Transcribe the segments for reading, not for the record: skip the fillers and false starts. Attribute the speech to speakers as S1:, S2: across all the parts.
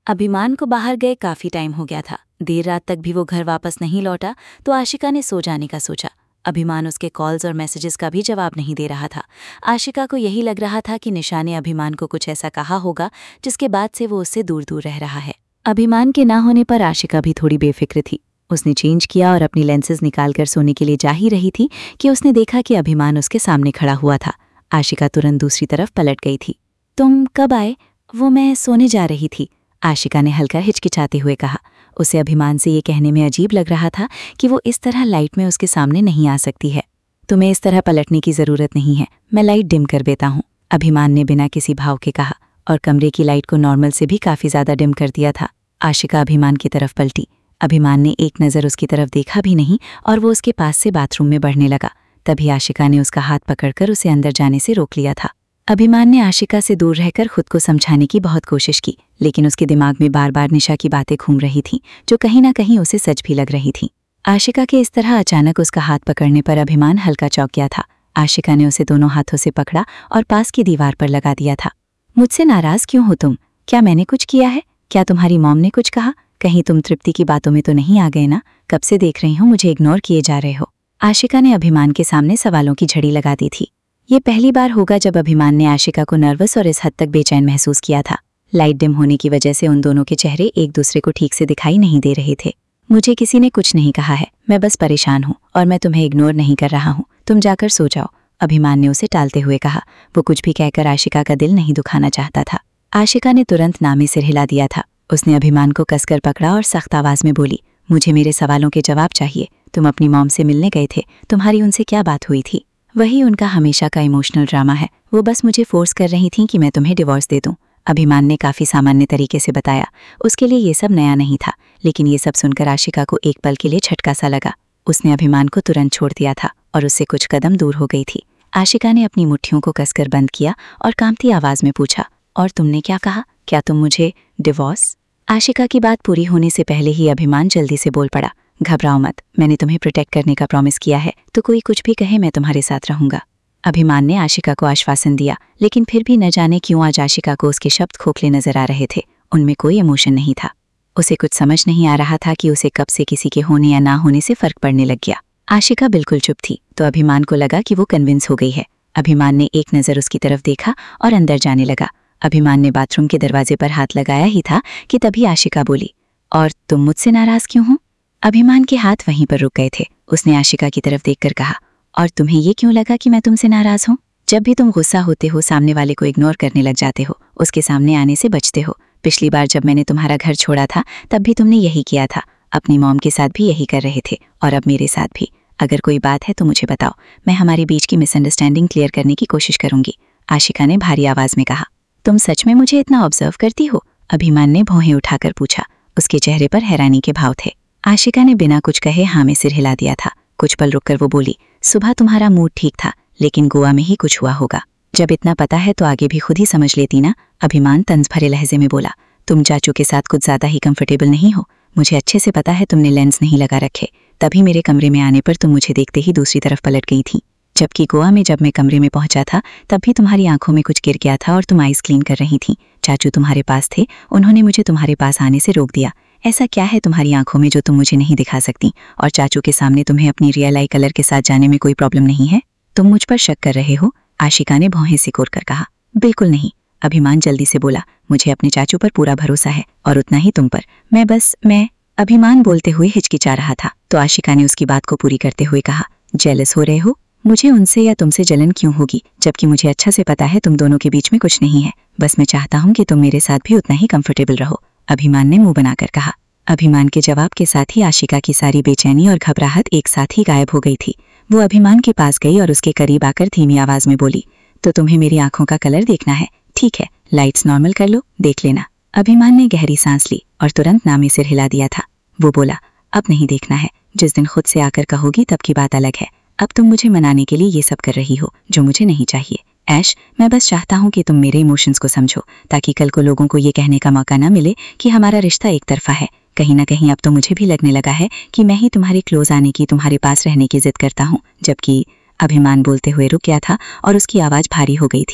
S1: अभिमान को बाहर गए काफी टाइम हो गया था। देर रात तक भी वो घर वापस नहीं लौटा तो आशिका ने सो जाने का सोचा। अभिमान उसके कॉल्स और मैसेजेस का भी जवाब नहीं दे रहा था। आशिका को यही लग रहा था कि निशा ने अभिमान को कुछ ऐसा कहा होगा जिसके बाद से वो उससे दूर दूर रह रहा है। अभिमान के ना होने पर आशिका भी थोड़ी बेफिक्र थी। उसने चेंज किया और अपनी लेंसेज निकालकर सोने के लिए जा ही रही थी कि उसने देखा कि अभिमान उसके सामने खड़ा हुआ था। आशिका तुरंत दूसरी तरफ पलट गई थी। तुम कब आए? वो मैं सोने जा रही थी, आशिका ने हल्का हिचकिचाते हुए कहा। उसे अभिमान से ये कहने में अजीब लग रहा था कि वो इस तरह लाइट में उसके सामने नहीं आ सकती है। तुम्हें इस तरह पलटने की जरूरत नहीं है, मैं लाइट डिम कर देता हूँ, अभिमान ने बिना किसी भाव के कहा और कमरे की लाइट को नॉर्मल से भी काफी ज्यादा डिम कर दिया था। आशिका अभिमान की तरफ पलटी। अभिमान ने एक नज़र उसकी तरफ देखा भी नहीं और वो उसके पास से बाथरूम में बढ़ने लगा। तभी आशिका ने उसका हाथ पकड़कर उसे अंदर जाने से रोक लिया था। अभिमान ने आशिका से दूर रहकर खुद को समझाने की बहुत कोशिश की, लेकिन उसके दिमाग में बार बार निशा की बातें घूम रही थीं, जो कहीं ना कहीं उसे सच भी लग रही थीं। आशिका के इस तरह अचानक उसका हाथ पकड़ने पर अभिमान हल्का चौंक गया था। आशिका ने उसे दोनों हाथों से पकड़ा और पास की दीवार पर लगा दिया था। मुझसे नाराज क्यों हो तुम? क्या मैंने कुछ किया है? क्या तुम्हारी मॉम ने कुछ कहा? कहीं तुम तृप्ति की बातों में तो नहीं आ गए ना? कब से देख रही हूँ मुझे इग्नोर किए जा रहे हो। आशिका ने अभिमान के सामने सवालों की झड़ी लगा दी थी। ये पहली बार होगा जब अभिमान ने आशिका को नर्वस और इस हद तक बेचैन महसूस किया था। लाइट डिम होने की वजह से उन दोनों के चेहरे एक दूसरे को ठीक से दिखाई नहीं दे रहे थे। मुझे किसी ने कुछ नहीं कहा है, मैं बस परेशान हूँ और मैं तुम्हें इग्नोर नहीं कर रहा हूँ, तुम जाकर सो जाओ, अभिमान ने उसे टालते हुए कहा। वो कुछ भी कहकर आशिका का दिल नहीं दुखाना चाहता था। आशिका ने तुरंत नामे सिर हिला दिया था। उसने अभिमान को कसकर पकड़ा और सख्त आवाज में बोली, मुझे मेरे सवालों के जवाब चाहिए। तुम अपनी मॉम से मिलने गए थे, तुम्हारी उनसे क्या बात हुई थी? वही उनका हमेशा का इमोशनल ड्रामा है, वो बस मुझे फोर्स कर रही थी कि मैं तुम्हें डिवोर्स दे दूं, अभिमान ने काफी सामान्य तरीके से बताया। उसके लिए ये सब नया नहीं था, लेकिन ये सब सुनकर आशिका को एक पल के लिए झटका सा लगा। उसने अभिमान को तुरंत छोड़ दिया था और उससे कुछ कदम दूर हो गई थी। आशिका ने अपनी मुट्ठियों को कसकर बंद किया और कांपती आवाज में पूछा, और तुमने क्या कहा? क्या तुम मुझे डिवोर्स? आशिका की बात पूरी होने से पहले ही अभिमान जल्दी से बोल पड़ा, घबराओ मत, मैंने तुम्हें प्रोटेक्ट करने का प्रॉमिस किया है, तो कोई कुछ भी कहे मैं तुम्हारे साथ रहूंगा। अभिमान ने आशिका को आश्वासन दिया, लेकिन फिर भी न जाने क्यों आज आशिका को उसके शब्द खोखले नजर आ रहे थे। उनमें कोई इमोशन नहीं था। उसे कुछ समझ नहीं आ रहा था कि उसे कब से किसी के होने या ना होने से फर्क पड़ने लग गया। आशिका बिल्कुल चुप थी, तो अभिमान को लगा कि वो कन्विंस हो गई है। अभिमान ने एक नज़र उसकी तरफ देखा और अंदर जाने लगा। अभिमान ने बाथरूम के दरवाजे पर हाथ लगाया ही था कि तभी आशिका बोली, और तुम मुझसे नाराज क्यों हो? अभिमान के हाथ वहीं पर रुक गए थे। उसने आशिका की तरफ देखकर कहा, और तुम्हें ये क्यों लगा कि मैं तुमसे नाराज हूँ? जब भी तुम गुस्सा होते हो सामने वाले को इग्नोर करने लग जाते हो, उसके सामने आने से बचते हो। पिछली बार जब मैंने तुम्हारा घर छोड़ा था तब भी तुमने यही किया था। अपनी मॉम के साथ भी यही कर रहे थे और अब मेरे साथ भी। अगर कोई बात है तो मुझे बताओ, मैं हमारे बीच की मिसअंडरस्टैंडिंग क्लियर करने की कोशिश करूंगी, आशिका ने भारी आवाज में कहा। तुम सच में मुझे इतना ऑब्जर्व करती हो? अभिमान ने भौहें उठाकर पूछा। उसके चेहरे पर हैरानी के भाव थे। आशिका ने बिना कुछ कहे हाँ में सिर हिला दिया था। कुछ पल रुककर वो बोली, सुबह तुम्हारा मूड ठीक था, लेकिन गोवा में ही कुछ हुआ होगा। जब इतना पता है तो आगे भी खुद ही समझ लेती ना, अभिमान तंज भरे लहजे में बोला। तुम चाचू के साथ कुछ ज्यादा ही कंफर्टेबल नहीं हो। मुझे अच्छे से पता है तुमने लेंस नहीं लगा रखे, तभी मेरे कमरे में आने पर तुम मुझे देखते ही दूसरी तरफ पलट गई थी। जबकि गोवा में जब मैं कमरे में पहुंचा था तब भी तुम्हारी आंखों में कुछ गिर गया था और तुम आइस क्लीन कर रही थी। चाचू तुम्हारे पास थे, उन्होंने मुझे तुम्हारे पास आने से रोक दिया। ऐसा क्या है तुम्हारी आंखों में जो तुम मुझे नहीं दिखा सकती? और चाचू के सामने तुम्हें अपनी रियल आई कलर के साथ जाने में कोई प्रॉब्लम नहीं है? तुम मुझ पर शक कर रहे हो? आशिका ने भौहें सिकोड़ कर कहा। बिल्कुल नहीं, अभिमान जल्दी से बोला। मुझे अपने चाचू पर पूरा भरोसा है और उतना ही तुम पर। मैं अभिमान बोलते हुए हिचकिचा रहा था, तो आशिका ने उसकी बात को पूरी करते हुए कहा, जेलस हो रहे हो? मुझे उनसे या तुमसे जलन क्यों होगी, जबकि मुझे अच्छा से पता है तुम दोनों के बीच में कुछ नहीं है। बस मैं चाहता हूँ कि तुम मेरे साथ भी उतना ही कंफर्टेबल रहो, अभिमान ने मुंह बनाकर कहा। अभिमान के जवाब के साथ ही आशिका की सारी बेचैनी और घबराहट एक साथ ही गायब हो गई थी। वो अभिमान के पास गई और उसके करीब आकर धीमी आवाज में बोली, तो तुम्हें मेरी आंखों का कलर देखना है? ठीक है, लाइट्स नॉर्मल कर लो, देख लेना। अभिमान ने गहरी सांस ली और तुरंत नामे सिर हिला दिया था। वो बोला, अब नहीं देखना है, जिस दिन खुद से आकर कहोगी तब की बात अलग है। अब तुम मुझे मनाने के लिए ये सब कर रही हो जो मुझे नहीं चाहिए। ऐश, मैं बस चाहता हूँ कि तुम मेरे इमोशंस को समझो, ताकि कल को लोगों को ये कहने का मौका न मिले कि हमारा रिश्ता एक तरफा है। कहीं ना कहीं अब तो मुझे भी लगने लगा है कि मैं ही तुम्हारे क्लोज आने की, तुम्हारे पास रहने की जिद करता हूँ। जबकि अभिमान बोलते हुए रुक गया था और उसकी आवाज भारी हो गई थी।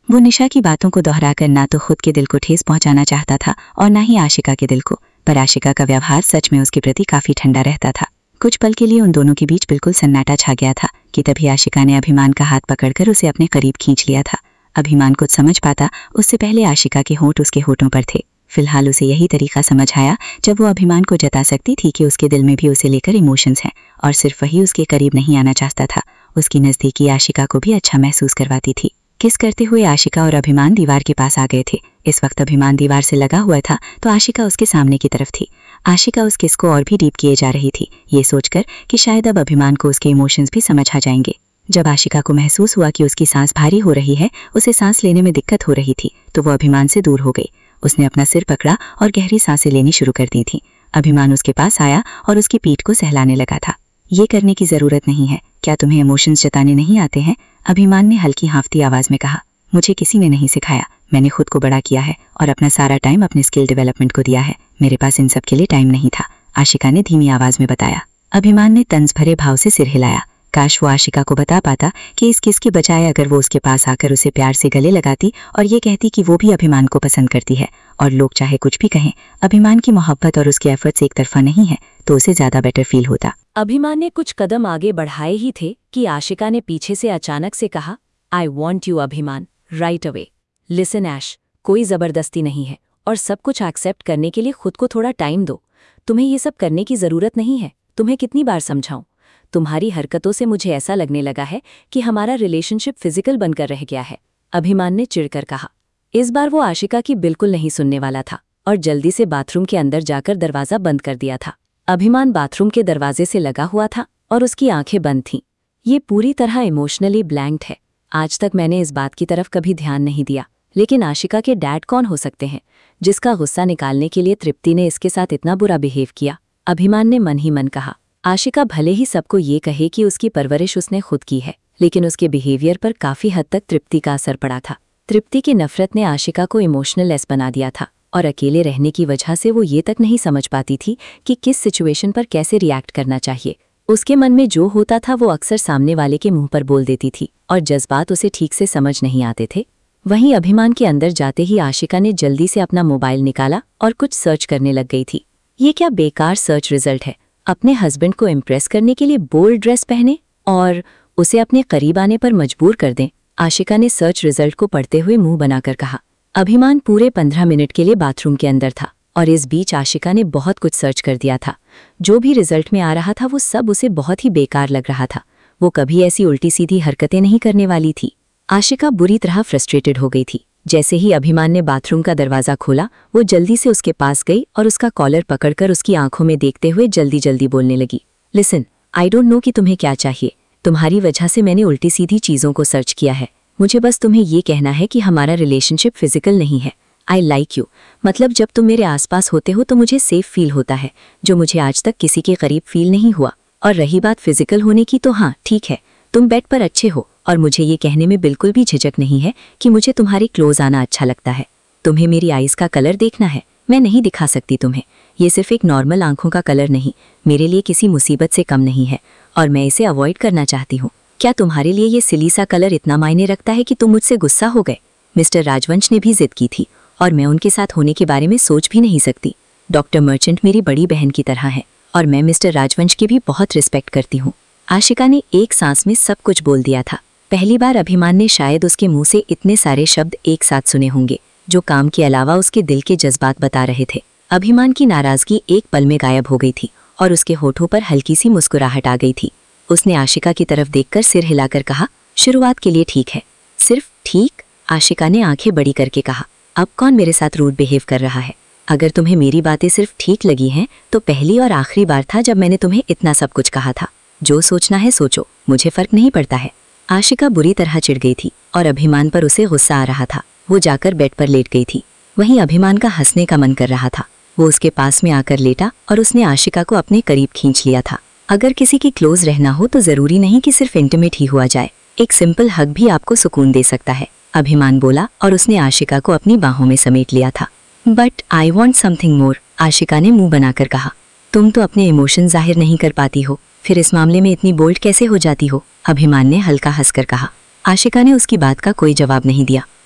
S1: वो निशा की बातों को दोहराकर ना तो खुद के दिल को ठेस पहुंचाना चाहता था और ना ही आशिका के दिल को, पर आशिका का व्यवहार सच में उसके प्रति काफी ठंडा रहता था। कुछ पल के लिए उन दोनों के बीच बिल्कुल सन्नाटा छा गया था कि तभी आशिका ने अभिमान का हाथ पकड़कर उसे अपने करीब खींच लिया था। अभिमान कुछ समझ पाता उससे पहले आशिका के होंठ उसके होठों पर थे। फिलहाल उसे यही तरीका समझ आया जब वो अभिमान को जता सकती थी कि उसके दिल में भी उसे लेकर इमोशंस हैं और सिर्फ वही उसके करीब नहीं आना चाहता था। उसकी नज़दीकी आशिका को भी अच्छा महसूस करवाती थी। किस करते हुए आशिका और अभिमान दीवार के पास आ गए थे। इस वक्त अभिमान दीवार से लगा हुआ था तो आशिका उसके सामने की तरफ थी। आशिका उस किस को और भी डीप किए जा रही थी, ये सोचकर कि शायद अब अभिमान को उसके इमोशंस भी समझ आ जाएंगे। जब आशिका को महसूस हुआ कि उसकी सांस भारी हो रही है, उसे सांस लेने में दिक्कत हो रही थी, तो वो अभिमान से दूर हो गई। उसने अपना सिर पकड़ा और गहरी सांसें लेनी शुरू कर दी थी। अभिमान उसके पास आया और उसकी पीठ को सहलाने लगा था। ये करने की जरूरत नहीं है, क्या तुम्हें इमोशंस जताने नहीं आते हैं? अभिमान ने हल्की हाँफती आवाज में कहा। मुझे किसी ने नहीं सिखाया, मैंने खुद को बड़ा किया है और अपना सारा टाइम अपने स्किल डेवलपमेंट को दिया है। मेरे पास इन सब के लिए टाइम नहीं था, आशिका ने धीमी आवाज में बताया। अभिमान ने तंज भरे भाव से सिर हिलाया। काश वो आशिका को बता पाता कि इस किस के बजाय अगर वो उसके पास आकर उसे प्यार से गले लगाती और ये कहती कि वो भी अभिमान को पसंद करती है और लोग चाहे कुछ भी कहें, अभिमान की मोहब्बत और उसके एफर्ट्स एक तरफा नहीं है, तो उसे ज्यादा बेटर फील होता।
S2: अभिमान ने कुछ कदम आगे बढ़ाए ही थे कि आशिका ने पीछे से अचानक से कहा, I want you Abhimaan, right away. Listen Ash, कोई जबरदस्ती नहीं है और सब कुछ एक्सेप्ट करने के लिए खुद को थोड़ा टाइम दो। तुम्हें ये सब करने की जरूरत नहीं है। तुम्हें कितनी बार समझाऊं? तुम्हारी हरकतों से मुझे ऐसा लगने लगा है कि हमारा रिलेशनशिप फिजिकल बनकर रह गया है, अभिमान ने चिढ़कर कहा। इस बार वो आशिका की बिल्कुल नहीं सुनने वाला था और जल्दी से बाथरूम के अंदर जाकर दरवाजा बंद कर दिया था। अभिमान बाथरूम के दरवाजे से लगा हुआ था और उसकी आंखें बंद थीं। ये पूरी तरह इमोशनली ब्लैंक्ड है। आज तक मैंने इस बात की तरफ कभी ध्यान नहीं दिया, लेकिन आशिका के डैड कौन हो सकते हैं जिसका गुस्सा निकालने के लिए तृप्ति ने इसके साथ इतना बुरा बिहेव किया? अभिमान ने मन ही मन कहा। आशिका भले ही सबको ये कहे कि उसकी परवरिश उसने खुद की है, लेकिन उसके बिहेवियर पर काफी हद तक तृप्ति का असर पड़ा था। तृप्ति की नफरत ने आशिका को इमोशनल लेस बना दिया था और अकेले रहने की वजह से वो ये तक नहीं समझ पाती थी कि किस सिचुएशन पर कैसे रिएक्ट करना चाहिए। उसके मन में जो होता था वो अक्सर सामने वाले के मुंह पर बोल देती थी और जज्बात उसे ठीक से समझ नहीं आते थे। वहीं अभिमान के अंदर जाते ही आशिका ने जल्दी से अपना मोबाइल निकाला और कुछ सर्च करने लग गई थी। ये क्या बेकार सर्च रिजल्ट है? अपने हस्बैंड को इम्प्रेस करने के लिए बोल्ड ड्रेस पहने और उसे अपने करीब आने पर मजबूर कर दें, आशिका ने सर्च रिजल्ट को पढ़ते हुए मुंह बनाकर कहा। अभिमान पूरे 15 मिनट के लिए बाथरूम के अंदर था और इस बीच आशिका ने बहुत कुछ सर्च कर दिया था। जो भी रिजल्ट में आ रहा था वो सब उसे बहुत ही बेकार लग रहा था। वो कभी ऐसी उल्टी सीधी हरकतें नहीं करने वाली थी। आशिका बुरी तरह फ्रस्ट्रेटेड हो गई थी। जैसे ही अभिमान ने बाथरूम का दरवाजा खोला, वो जल्दी से उसके पास गई और उसका कॉलर पकड़कर उसकी आंखों में देखते हुए जल्दी जल्दी बोलने लगी। लिसन, आई डोंट नो कि तुम्हें क्या चाहिए। तुम्हारी वजह से मैंने उल्टी सीधी चीज़ों को सर्च किया है। मुझे बस तुम्हें ये कहना है कि हमारा रिलेशनशिप फिजिकल नहीं है। आई लाइक यू, मतलब जब तुम मेरे आसपास होते हो तो मुझे सेफ फील होता है, जो मुझे आज तक किसी के करीब फील नहीं हुआ। और रही बात फिजिकल होने की, तो हाँ ठीक है, तुम बेड पर अच्छे हो और मुझे ये कहने में बिल्कुल भी झिझक नहीं है कि मुझे तुम्हारे क्लोज आना अच्छा लगता है। तुम्हें मेरी आईज का कलर देखना है, मैं नहीं दिखा सकती तुम्हें। ये सिर्फ एक नॉर्मल आंखों का कलर नहीं, मेरे लिए किसी मुसीबत से कम नहीं है और मैं इसे अवॉइड करना चाहती हूँ। क्या तुम्हारे लिए ये सिली सा कलर इतना मायने रखता है कि तुम मुझसे गुस्सा हो गए? मिस्टर राजवंश ने भी जिद की थी और मैं उनके साथ होने के बारे में सोच भी नहीं सकती। डॉक्टर मर्चेंट मेरी बड़ी बहन की तरह है और मैं मिस्टर राजवंश की भी बहुत रिस्पेक्ट करती हूँ। आशिका ने एक सांस में सब कुछ बोल दिया था। पहली बार अभिमान ने शायद उसके मुंह से इतने सारे शब्द एक साथ सुने होंगे जो काम के अलावा उसके दिल के जज्बात बता रहे थे। अभिमान की नाराजगी एक पल में गायब हो गई थी और उसके होठों पर हल्की सी मुस्कुराहट आ गई थी। उसने आशिका की तरफ देखकर सिर हिलाकर कहा, शुरुआत के लिए ठीक है। सिर्फ ठीक? आशिका ने आंखें बड़ी करके कहा। अब कौन मेरे साथ रूड बिहेव कर रहा है? अगर तुम्हें मेरी बातें सिर्फ ठीक लगी हैं तो पहली और आखिरी बार था जब मैंने तुम्हें इतना सब कुछ कहा था। जो सोचना है सोचो, मुझे फर्क नहीं पड़ता है। आशिका बुरी तरह चिढ़ गई थी और अभिमान पर उसे गुस्सा आ रहा था। वो जाकर बेड पर लेट गई थी। वहीं अभिमान का हंसने का मन कर रहा था। वो उसके पास में आकर लेटा और उसने आशिका को अपने करीब खींच लिया था। अगर किसी की क्लोज रहना हो तो जरूरी नहीं कि सिर्फ इंटीमेट ही हुआ जाए, एक सिंपल हग भी आपको सुकून दे सकता है, अभिमान बोला और उसने आशिका को अपनी बाहों में समेट लिया था। But I want something more, Aashika ने मुंह बनाकर कहा। तुम तो अपने इमोशन जाहिर नहीं कर पाती हो, फिर इस मामले में इतनी बोल्ड कैसे हो जाती हो? अभिमान ने हल्का हंसकर कहा। आशिका ने उसकी बात का कोई जवाब नहीं दिया।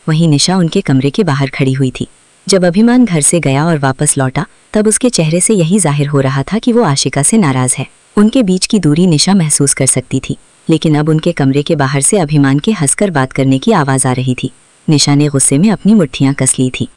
S1: वहीं निशा उनके कमरे के बाहर खड़ी हुई थी। जब अभिमान घर से गया और वापस लौटा तब उसके चेहरे से यही जाहिर हो रहा था कि वो आशिका से नाराज है। उनके बीच की दूरी निशा महसूस कर सकती थी, लेकिन अब उनके कमरे के बाहर से अभिमान के हंसकर बात करने की आवाज़ आ रही थी। निशा ने गुस्से में अपनी मुट्ठियां कस ली थी।